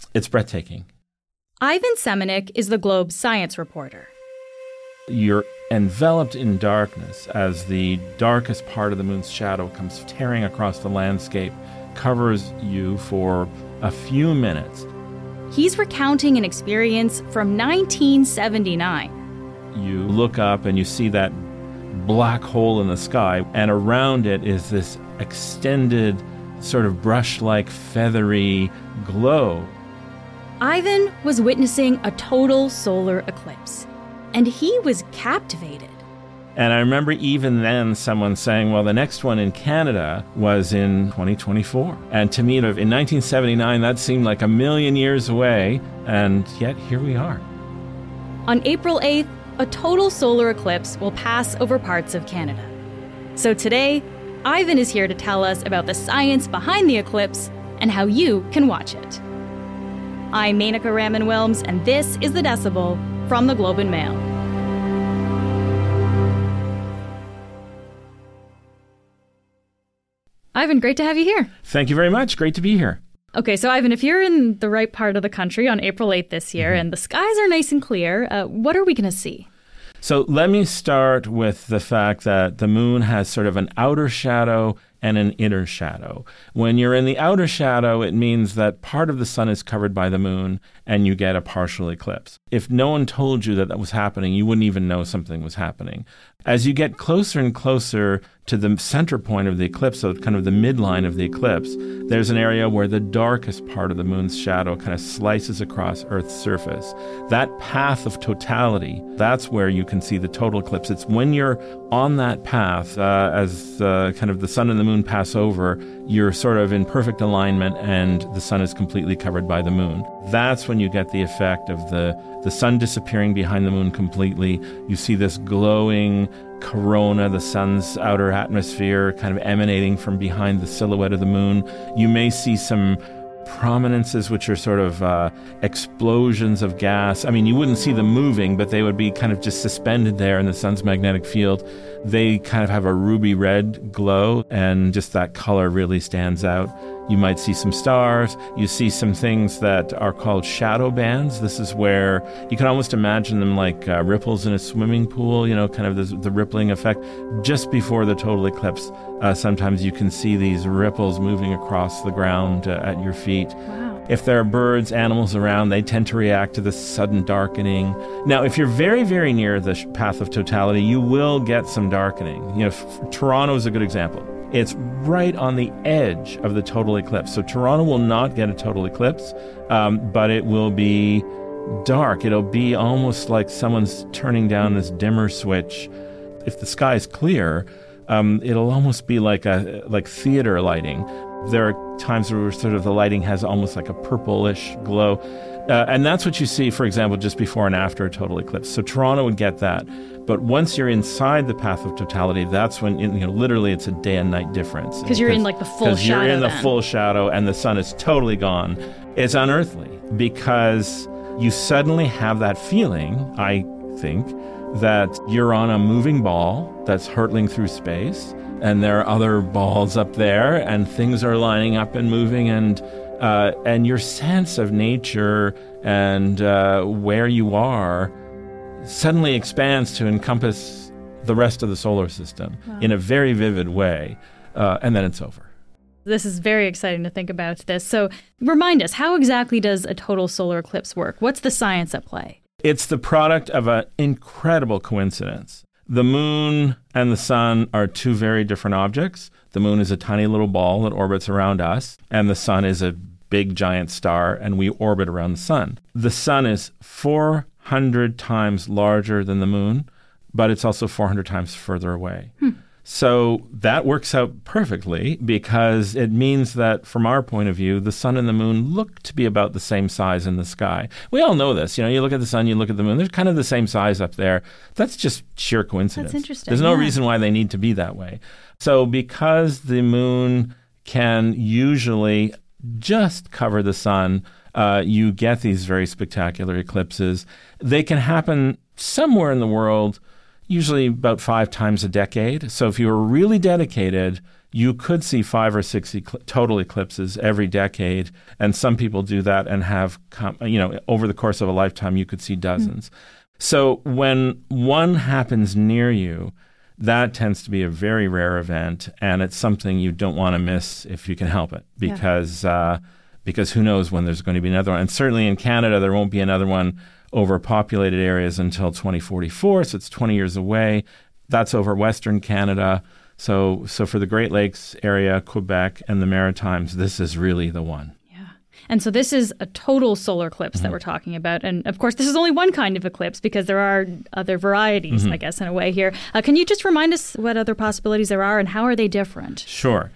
It's breathtaking. Ivan Semeniuk is the Globe's science reporter. You're enveloped in darkness as the darkest part of the moon's shadow comes tearing across the landscape, covers you for a few minutes. He's recounting an experience from 1979. You look up and you see that black hole in the sky, and around it is this extended, sort of brush-like, feathery glow. Ivan was witnessing a total solar eclipse, and he was captivated. And I remember even then someone saying, well, the next one in Canada was in 2024. And to me, in 1979, that seemed like a million years away, and yet here we are. On April 8th, a total solar eclipse will pass over parts of Canada. So today, Ivan is here to tell us about the science behind the eclipse and how you can watch it. I'm Menaka Raman-Wilms, and this is The Decibel from the Globe and Mail. Ivan, great to have you here. Thank you very much. Great to be here. Okay, so Ivan, if you're in the right part of the country on April 8th this year and the skies are nice and clear, what are we going to see? So let me start with the fact that the moon has sort of an outer shadow and an inner shadow. When you're in the outer shadow, it means that part of the sun is covered by the moon and you get a partial eclipse. If no one told you that was happening, you wouldn't even know something was happening. As you get closer and closer to the center point of the eclipse, so kind of the midline of the eclipse, there's an area where the darkest part of the moon's shadow kind of slices across Earth's surface. That path of totality, that's where you can see the total eclipse. It's when you're on that path, as kind of the sun and the moon pass over, you're sort of in perfect alignment and the sun is completely covered by the moon. That's when you get the effect of the sun disappearing behind the moon completely. You see this glowing corona, the sun's outer atmosphere, kind of emanating from behind the silhouette of the moon. You may see some prominences which are sort of explosions of gas. I mean, you wouldn't see them moving, but they would be kind of just suspended there in the sun's magnetic field. They kind of have a ruby red glow, and just that color really stands out. You might see some stars. You see some things that are called shadow bands. This is where you can almost imagine them like ripples in a swimming pool, kind of the rippling effect. Just before the total eclipse, sometimes you can see these ripples moving across the ground at your feet. Wow. If there are birds, animals around, they tend to react to this sudden darkening. Now, if you're very, very near the path of totality, you will get some darkening. Toronto is a good example. It's right on the edge of the total eclipse. So Toronto will not get a total eclipse, but it will be dark. It'll be almost like someone's turning down this dimmer switch. If the sky is clear, it'll almost be like theater lighting. There are times where sort of the lighting has almost like a purplish glow. And that's what you see, for example, just before and after a total eclipse. So Toronto would get that. But once you're inside the path of totality, that's when, literally it's a day and night difference. Because you're in like the full shadow. Because you're in the full shadow and the sun is totally gone. It's unearthly because you suddenly have that feeling, I think, that you're on a moving ball that's hurtling through space, and there are other balls up there, and things are lining up and moving, and your sense of nature and where you are suddenly expands to encompass the rest of the solar system in a very vivid way, and then it's over. This is very exciting to think about this. So remind us, how exactly does a total solar eclipse work? What's the science at play? It's the product of an incredible coincidence. The moon and the sun are two very different objects. The moon is a tiny little ball that orbits around us, and the sun is a big giant star, and we orbit around the sun. The sun is 400 times larger than the moon, but it's also 400 times further away. So that works out perfectly because it means that from our point of view, the sun and the moon look to be about the same size in the sky. We all know this. You look at the sun, you look at the moon, they're kind of the same size up there. That's just sheer coincidence. That's interesting. There's no reason why they need to be that way. So because the moon can usually just cover the sun, you get these very spectacular eclipses. They can happen somewhere in the world, usually about 5 times a decade. So if you were really dedicated, you could see 5 or 6 total eclipses every decade, and some people do that and have, over the course of a lifetime, you could see dozens. So when one happens near you, that tends to be a very rare event, and it's something you don't want to miss if you can help it, because who knows when there's going to be another one. And certainly in Canada, there won't be another one over populated areas until 2044, so it's 20 years away. That's over Western Canada. So for the Great Lakes area, Quebec, and the Maritimes, this is really the one. And so this is a total solar eclipse that we're talking about. And of course, this is only one kind of eclipse because there are other varieties, I guess, in a way here. Can you just remind us what other possibilities there are and how are they different? Sure.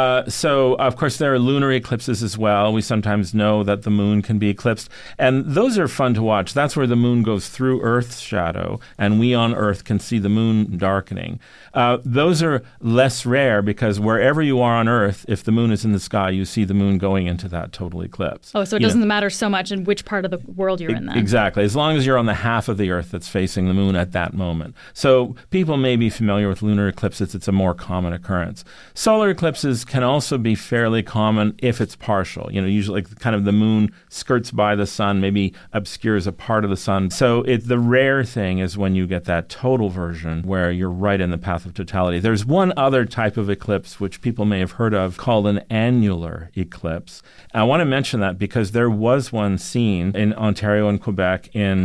So, of course, there are lunar eclipses as well. We sometimes know that the moon can be eclipsed. And those are fun to watch. That's where the moon goes through Earth's shadow, and we on Earth can see the moon darkening. Those are less rare because wherever you are on Earth, if the moon is in the sky, you see the moon going into that total eclipse. Oh, so it doesn't matter so much in which part of the world you're in then. Exactly. As long as you're on the half of the Earth that's facing the moon at that moment. So people may be familiar with lunar eclipses. It's a more common occurrence. Solar eclipses can also be fairly common if it's partial. Usually kind of the moon skirts by the sun, maybe obscures a part of the sun. So the rare thing is when you get that total version where you're right in the path of totality. There's one other type of eclipse which people may have heard of called an annular eclipse. I want to mention that because there was one seen in Ontario and Quebec in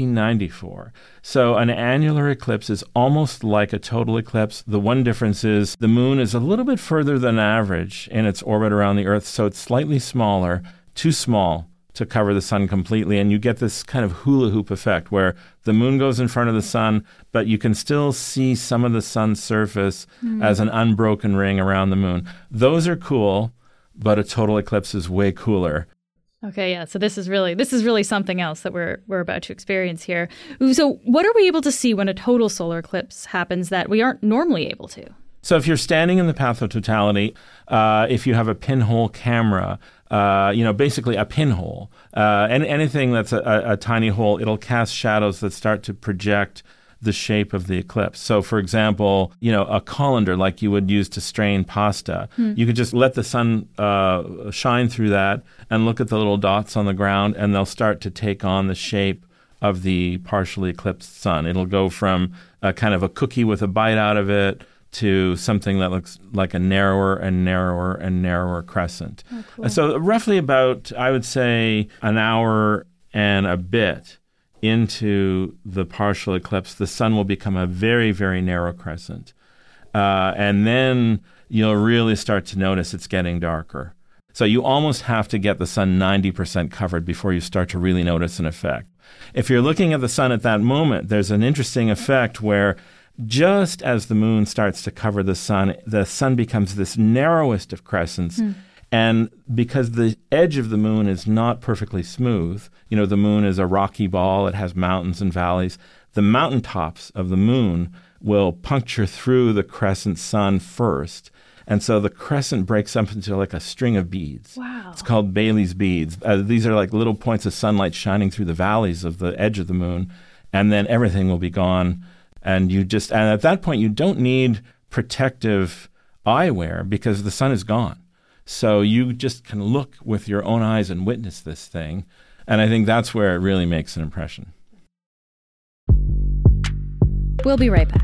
1994. So an annular eclipse is almost like a total eclipse. The one difference is the moon is a little bit further than average in its orbit around the Earth, so it's slightly smaller, too small to cover the sun completely, and you get this kind of hula hoop effect where the moon goes in front of the sun, but you can still see some of the sun's surface as an unbroken ring around the moon. Those are cool, but a total eclipse is way cooler. Okay, yeah. So this is really something else that we're about to experience here. So what are we able to see when a total solar eclipse happens that we aren't normally able to? So if you're standing in the path of totality, if you have a pinhole camera, basically a pinhole, and anything that's a tiny hole, it'll cast shadows that start to project the shape of the eclipse. So, for example, a colander like you would use to strain pasta, you could just let the sun shine through that and look at the little dots on the ground, and they'll start to take on the shape of the partially eclipsed sun. It'll go from a kind of a cookie with a bite out of it to something that looks like a narrower and narrower and narrower crescent. Oh, cool. So roughly about, I would say, an hour and a bit into the partial eclipse, the sun will become a very, very narrow crescent. And then you'll really start to notice it's getting darker. So you almost have to get the sun 90% covered before you start to really notice an effect. If you're looking at the sun at that moment, there's an interesting effect where just as the moon starts to cover the sun becomes this narrowest of crescents. And because the edge of the moon is not perfectly smooth, the moon is a rocky ball, it has mountains and valleys, the mountaintops of the moon will puncture through the crescent sun first. And so the crescent breaks up into like a string of beads. Wow. It's called Bailey's beads. These are like little points of sunlight shining through the valleys of the edge of the moon, and then everything will be gone. And at that point, you don't need protective eyewear because the sun is gone. So you just can look with your own eyes and witness this thing. And I think that's where it really makes an impression. We'll be right back.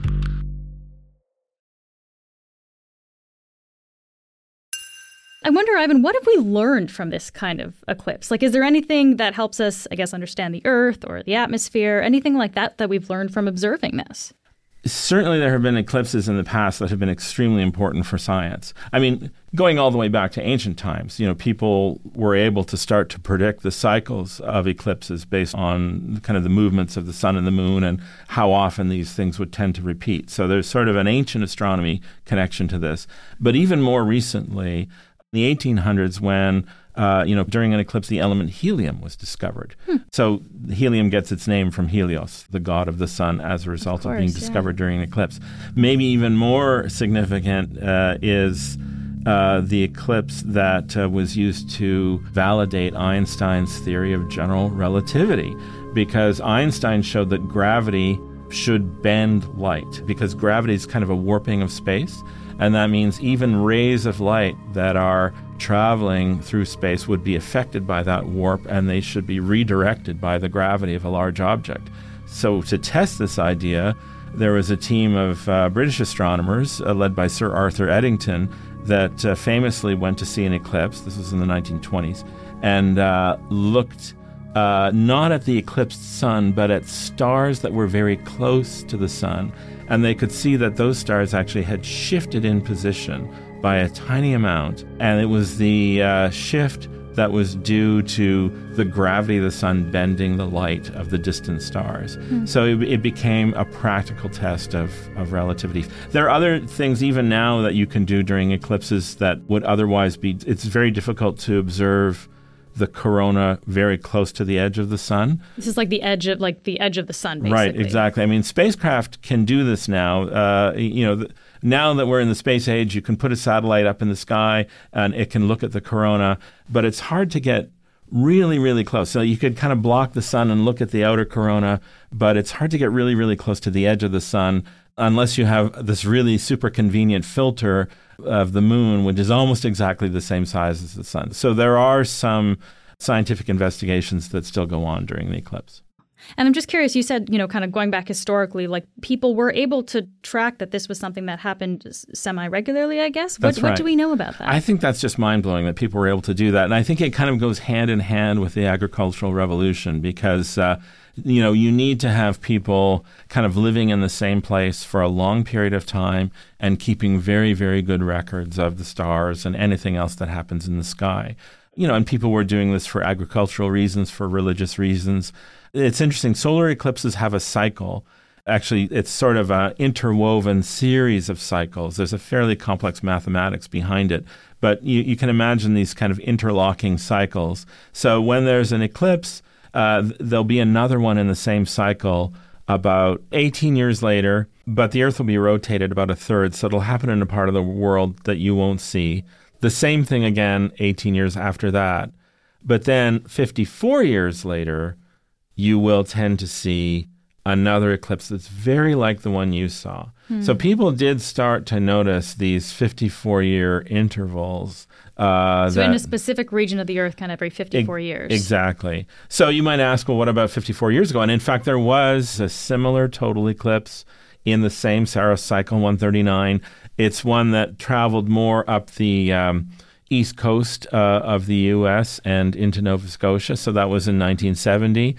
I wonder, Ivan, what have we learned from this kind of eclipse? Is there anything that helps us, I guess, understand the Earth or the atmosphere, anything like that we've learned from observing this? Certainly there have been eclipses in the past that have been extremely important for science. I mean, going all the way back to ancient times, people were able to start to predict the cycles of eclipses based on kind of the movements of the sun and the moon and how often these things would tend to repeat. So there's sort of an ancient astronomy connection to this. But even more recently, in the 1800s, when during an eclipse, the element helium was discovered. So helium gets its name from Helios, the god of the sun, as a result of being discovered during an eclipse. Maybe even more significant is the eclipse that was used to validate Einstein's theory of general relativity, because Einstein showed that gravity should bend light, because gravity is kind of a warping of space. And that means even rays of light that are traveling through space would be affected by that warp, and they should be redirected by the gravity of a large object. So to test this idea, there was a team of British astronomers led by Sir Arthur Eddington that famously went to see an eclipse. This was in the 1920s, and looked not at the eclipsed sun, but at stars that were very close to the sun. And they could see that those stars actually had shifted in position by a tiny amount. And it was the shift that was due to the gravity of the sun bending the light of the distant stars. So it became a practical test of relativity. There are other things even now that you can do during eclipses that would otherwise be, it's very difficult to observe the corona very close to the edge of the sun. This is like the edge of the sun, basically. Right, exactly. I mean, spacecraft can do this now. Now that we're in the space age, you can put a satellite up in the sky and it can look at the corona, but it's hard to get really, really close. So you could kind of block the sun and look at the outer corona, but it's hard to get really, really close to the edge of the sun unless you have this really super convenient filter of the moon, which is almost exactly the same size as the sun. So there are some scientific investigations that still go on during the eclipse. And I'm just curious, you said, kind of going back historically, like people were able to track that this was something that happened semi-regularly, I guess? That's right. What do we know about that? I think that's just mind-blowing that people were able to do that. And I think it kind of goes hand in hand with the agricultural revolution because you need to have people kind of living in the same place for a long period of time and keeping very, very good records of the stars and anything else that happens in the sky. And people were doing this for agricultural reasons, for religious reasons. It's interesting. Solar eclipses have a cycle. Actually, it's sort of an interwoven series of cycles. There's a fairly complex mathematics behind it. But you can imagine these kind of interlocking cycles. So when there's an eclipse, there'll be another one in the same cycle about 18 years later, but the Earth will be rotated about a third, so it'll happen in a part of the world that you won't see. The same thing again 18 years after that. But then 54 years later, you will tend to see another eclipse that's very like the one you saw. So people did start to notice these 54-year intervals. So in a specific region of the Earth, kind of every 54 years. Exactly. So you might ask, well, what about 54 years ago? And in fact, there was a similar total eclipse in the same Saros cycle, 139. It's one that traveled more up the east coast of the U.S. and into Nova Scotia. So that was in 1970.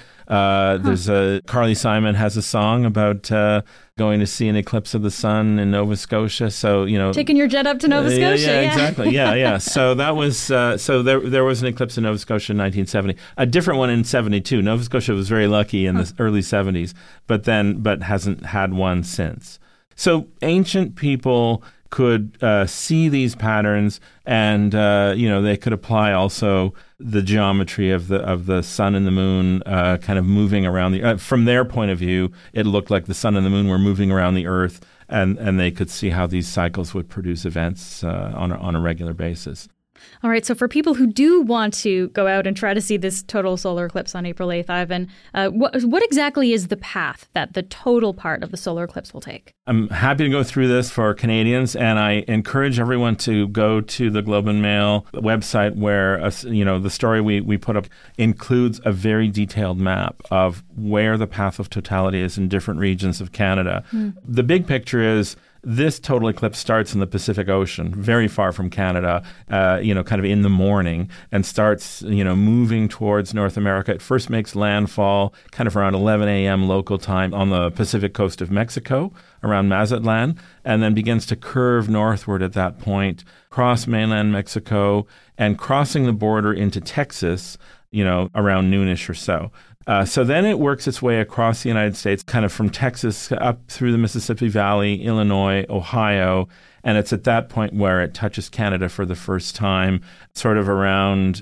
There's Carly Simon has a song about going to see an eclipse of the sun in Nova Scotia. So, taking your jet up to Nova Scotia. Yeah, exactly. Yeah. So that was so there was an eclipse in Nova Scotia in 1970. A different one in 72. Nova Scotia was very lucky in the early 70s, but hasn't had one since. So ancient people could see these patterns, and they could apply also the geometry of the sun and the moon kind of moving around the. From their point of view, it looked like the sun and the moon were moving around the Earth, and they could see how these cycles would produce events on a regular basis. All right, so for people who do want to go out and try to see this total solar eclipse on April 8th, Ivan, what exactly is the path that the total part of the solar eclipse will take? I'm happy to go through this for Canadians, and I encourage everyone to go to the Globe and Mail website where the story we put up includes a very detailed map of where the path of totality is in different regions of Canada. The big picture is this total eclipse starts in the Pacific Ocean, very far from Canada, kind of in the morning, and starts, moving towards North America. It first makes landfall kind of around 11 a.m. local time on the Pacific coast of Mexico, around Mazatlan, and then begins to curve northward at that point, cross mainland Mexico, and crossing the border into Texas, around noonish or so. So then it works its way across the United States, kind of from Texas up through the Mississippi Valley, Illinois, Ohio, and it's at that point where it touches Canada for the first time, sort of around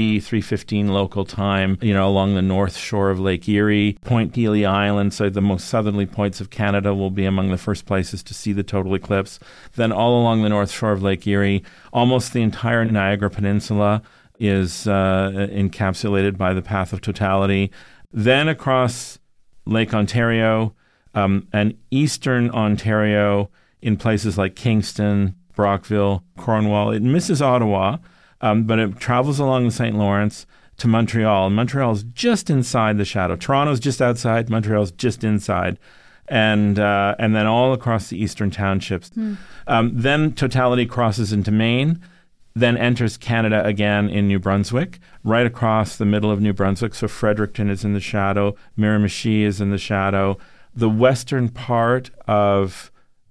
3:15 local time, along the north shore of Lake Erie, Point Pelee Island, so the most southerly points of Canada will be among the first places to see the total eclipse. Then all along the north shore of Lake Erie, almost the entire Niagara Peninsula is encapsulated by the path of totality. Then across Lake Ontario and eastern Ontario in places like Kingston, Brockville, Cornwall. It misses Ottawa, but it travels along the St. Lawrence to Montreal. And Montreal's just inside the shadow. Toronto's just outside. Montreal's just inside. And then all across the eastern townships. Then totality crosses into Maine, then enters Canada again in New Brunswick, right across the middle of New Brunswick. So Fredericton is in the shadow. Miramichi is in the shadow. The western part of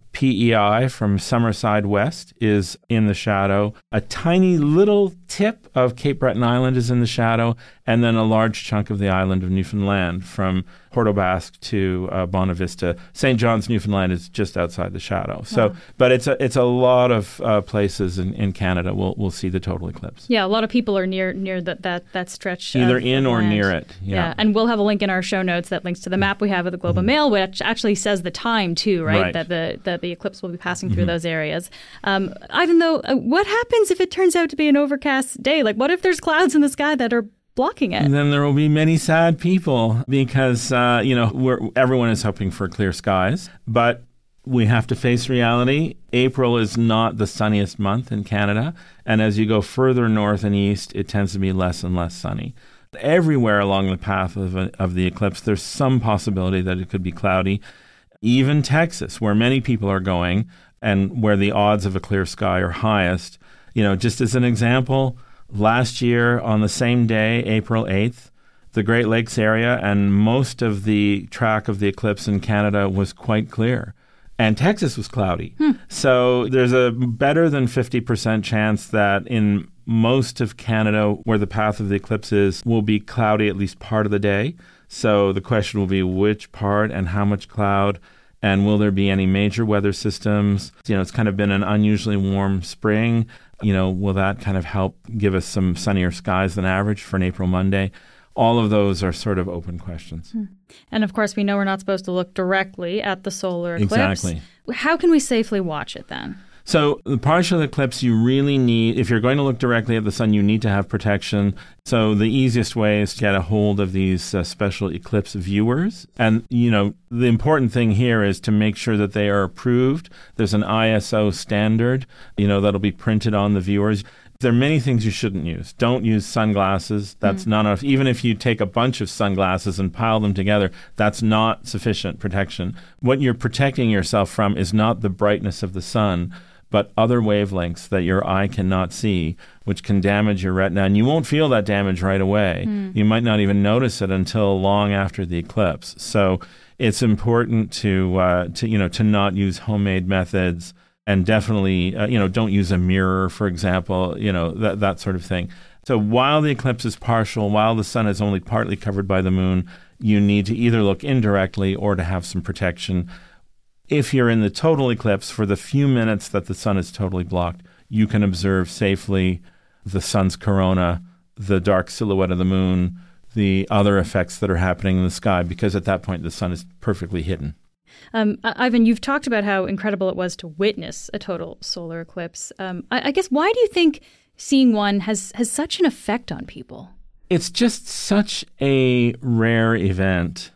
PEI from Summerside West is in the shadow. A tiny little tip of Cape Breton Island is in the shadow, and then a large chunk of the island of Newfoundland from Port aux Basques to Bonavista. St. John's, Newfoundland is just outside the shadow. So, wow. But it's a lot of places in Canada we'll see the total eclipse. Yeah, a lot of people are near that stretch. Either in or near it. Yeah, and we'll have a link in our show notes that links to the map we have of the Globe and Mail, which actually says the time too, right? That the eclipse will be passing through those areas. Ivan, though, what happens if it turns out to be an overcast day? Like, what if there's clouds in the sky that are blocking it? And then there will be many sad people because, everyone is hoping for clear skies. But we have to face reality. April is not the sunniest month in Canada. And as you go further north and east, it tends to be less and less sunny. Everywhere along the path of the eclipse, there's some possibility that it could be cloudy. Even Texas, where many people are going and where the odds of a clear sky are highest. Just as an example, last year on the same day, April 8th, the Great Lakes area and most of the track of the eclipse in Canada was quite clear. And Texas was cloudy. So there's a better than 50% chance that in most of Canada, where the path of the eclipse is, will be cloudy at least part of the day. So the question will be which part and how much cloud, and will there be any major weather systems? It's kind of been an unusually warm spring. Will that kind of help give us some sunnier skies than average for an April Monday? All of those are sort of open questions. And of course, we know we're not supposed to look directly at the solar eclipse. Exactly. How can we safely watch it then? So the partial eclipse, you really need, if you're going to look directly at the sun, you need to have protection. So the easiest way is to get a hold of these special eclipse viewers. And, the important thing here is to make sure that they are approved. There's an ISO standard, that'll be printed on the viewers. There are many things you shouldn't use. Don't use sunglasses. That's not enough. Even if you take a bunch of sunglasses and pile them together, that's not sufficient protection. What you're protecting yourself from is not the brightness of the sun, but other wavelengths that your eye cannot see, which can damage your retina. And you won't feel that damage right away. You might not even notice it until long after the eclipse. So it's important to not use homemade methods. And definitely, don't use a mirror, for example, that sort of thing. So while the eclipse is partial, while the sun is only partly covered by the moon, you need to either look indirectly or to have some protection. If you're in the total eclipse, for the few minutes that the sun is totally blocked, you can observe safely the sun's corona, the dark silhouette of the moon, the other effects that are happening in the sky, because at that point the sun is perfectly hidden. Ivan, you've talked about how incredible it was to witness a total solar eclipse. I guess, why do you think seeing one has such an effect on people? It's just such a rare event.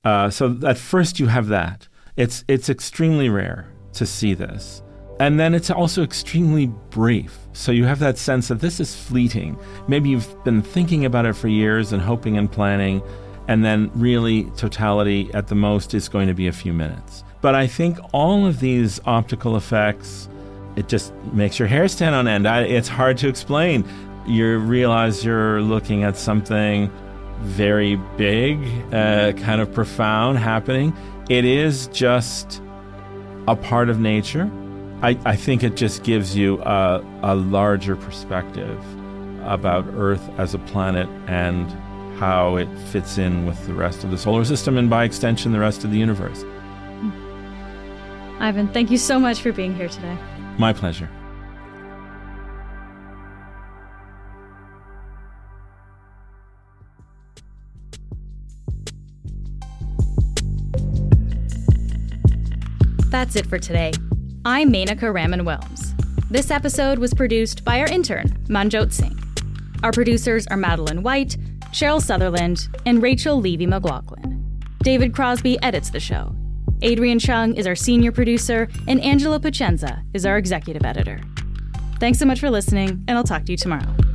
So at first you have that. It's extremely rare to see this. And then it's also extremely brief. So you have that sense that this is fleeting. Maybe you've been thinking about it for years and hoping and planning, and then really totality at the most is going to be a few minutes. But I think all of these optical effects, it just makes your hair stand on end. It's hard to explain. You realize you're looking at something very big, kind of profound happening. It is just a part of nature. I think it just gives you a larger perspective about Earth as a planet and how it fits in with the rest of the solar system and, by extension, the rest of the universe. Ivan, thank you so much for being here today. My pleasure. That's it for today. I'm Menaka Raman-Wilms. This episode was produced by our intern, Manjot Singh. Our producers are Madeline White, Cheryl Sutherland, and Rachel Levy-McLaughlin. David Crosby edits the show. Adrian Chung is our senior producer, and Angela Pacenza is our executive editor. Thanks so much for listening, and I'll talk to you tomorrow.